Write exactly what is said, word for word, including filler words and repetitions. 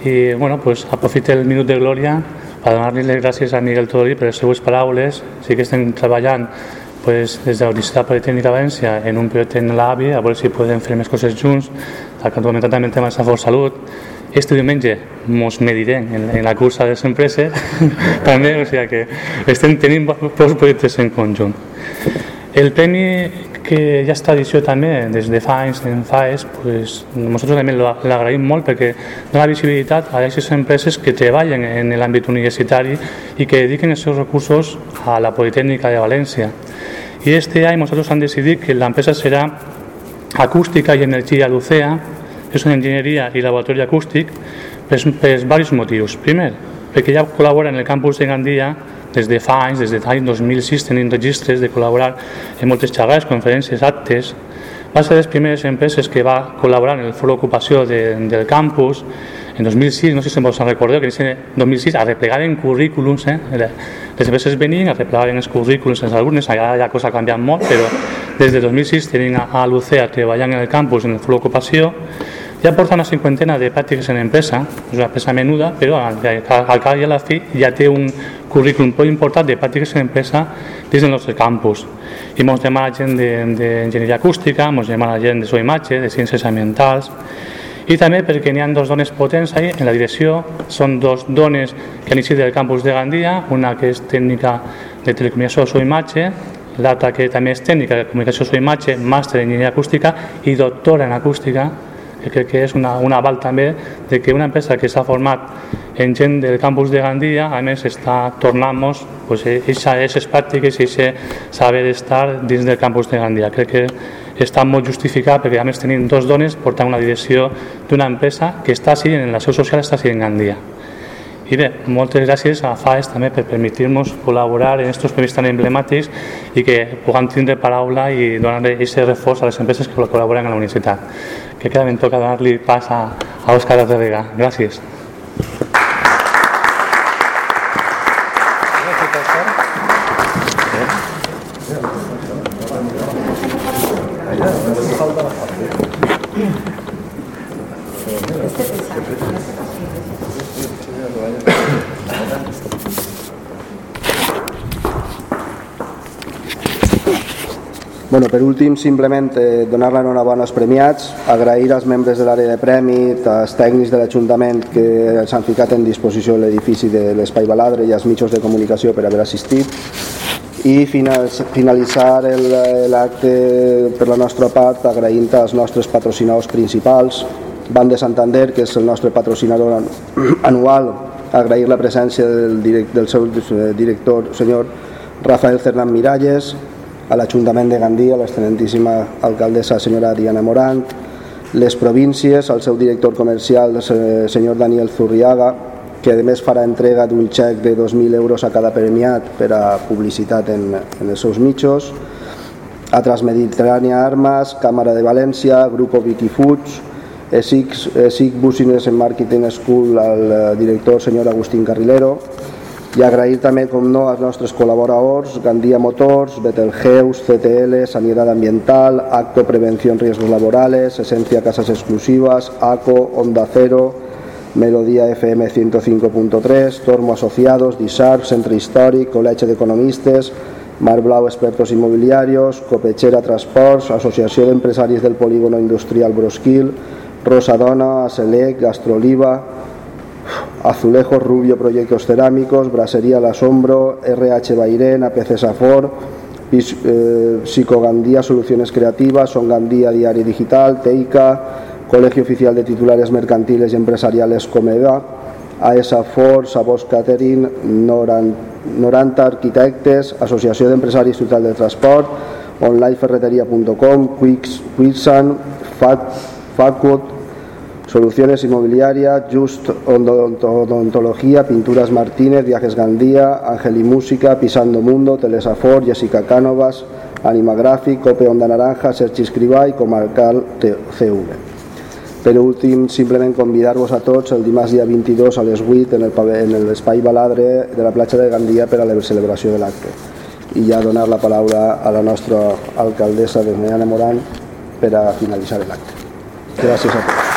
i bueno, pues, aprofito el minut de glòria per donar-li les gràcies a Miguel Todolí per les seues paraules. Sí que estem treballant pues, des de la Universitat Politècnica de València en un projecte en l'A V I, a veure si podem fer més coses junts, al que comentat també el tema de Safor Salut. Este diumenge ens medirem en, en la cursa de les empreses també, o sigui que estem tenint molts projectes en conjunt. El premi que ja està a edició també des de fa anys en FAES, pues, nosaltres també l'agraïm molt perquè dona visibilitat a aquestes empreses que treballen en l'àmbit universitari i que dediquen els seus recursos a la Politècnica de València. I este any nosaltres hem decidit que l'empresa serà Acústica i Energia Lucea, que és una enginyeria i laboratori acústic, per, per diversos motius. Primer, perquè ja col·labora en el campus de Gandia des de fa anys, des de l'any dos mil sis tenim registres de col·laborar en moltes xerrades, conferències, actes. Va ser de les primeres empreses que va col·laborar en el foro d'ocupació de, del campus. En dos mil sis, no sé si vos en recordeu, que en dos mil sis arreplegaven currículums, eh? Les empreses venien, arreplegaven els currículums als alumnes, ara la cosa ha canviat molt, però des de dos mil sis tenim a Lucea treballant en el campus en el foro d'ocupació. Ja porta una cinquantena de pràctiques en empresa, és una empresa menuda, però al cap i a la fi ja té un currículum molt important de pràctiques en empresa dins del nostre campus. I ens demana gent d'enginyeria acústica, ens demana gent de so imatge, de ciències ambientals, i també perquè n'hi ha dues dones potents ahí en la direcció. Són dues dones que han eixit del campus de Gandia, una que és tècnica de telecomunicació so imatge, l'altra que també és tècnica de comunicació so imatge, màster d'enginyeria acústica i doctora en acústica, que crec que és una, un aval també de que una empresa que s'ha format en gent del campus de Gandia a més està tornant-nos pues, aquestes pràctiques i aquest saber estar dins del campus de Gandia. Crec que està molt justificat perquè a més tenim dues dones portant una direcció d'una empresa que està així, en la seu social està així en Gandia. I bé, moltes gràcies a FAES també per permetir-nos col·laborar en aquests premis tan emblemàtics i que puguem tindre paraula i donar aquest reforç a les empreses que col·laboren a la universitat. Que queda ben toca donar-li pas a, a Òscar Arrevega. Gràcies. Bueno, per últim, simplement eh, donar l'enhorabona als premiats, agrair als membres de l'àrea de premi, als tècnics de l'Ajuntament que s'han ficat en disposició l'edifici de l'Espai Baladre i als mitjans de comunicació per haver assistit, i finalitzar l'acte per la nostra part agraint als nostres patrocinadors principals, Banc de Santander, que és el nostre patrocinador anual, agrair la presència del, direct, del seu director, senyor Rafael Cernán Miralles, a l'Ajuntament de Gandia, l'excel·lentíssima alcaldessa senyora Diana Morant, les províncies, al seu director comercial, senyor Daniel Zurriaga, que a més farà entrega d'un xec de dos mil euros a cada premiat per a publicitat en, en els seus mitjos, a Transmediterrània Armas, Càmara de València, Grupo Vicky Foods, ESIC Business and Marketing School, al director senyor Agustín Carrilero, i agrair també, com no, als nostres col·laboradors, Gandia Motors, Betelgeuse, C T L, Sanidad Ambiental, Acto Prevención Riesgos Laborales, Esencia Casas Exclusivas, ACO, Onda Cero, Melodía F M ciento cinco punto tres, Tormo Asociados, DISAR, Centre Històric, Col·legi d'Economistes, Mar Blau Expertos Inmobiliarios, Copechera Transports, Associació d'Empresaris del Polígono Industrial Brosquil, Rosadona, Aselec, Gastroliva, Azulejos Rubio Proyectos Cerámicos, Brasería El Asombro, R H Bairén, A P C Safor, eh, Psicogandía Soluciones Creativas, Son Gandía Diario Digital, Teica, Colegio Oficial de Titulares Mercantiles y Empresariales Comeda, A E S A Ford, Sabós Catering, Noranta Arquitectes, Associació d'Empresaris Total de Transport, online ferreteria punto com, Quicksan, Facwood, Soluciones Inmobiliarias, Just Odontología, Pinturas Martínez, Viajes Gandía, Ángel y Música, Pisando Mundo, Telesafor, Jessica Cánovas, Animagraphic, Cope Onda Naranja, Sergi Escrivà i Comarcal C V. Per últim, simplement convidar-vos a tots el dimarts dia vint-i-dos a les vuit en l'Espai Baladre de la platja de Gandia per a la celebració de l'acte. I ja donar la paraula a la nostra alcaldessa, Diana Morant, per a finalitzar l'acte. Gràcies a tots.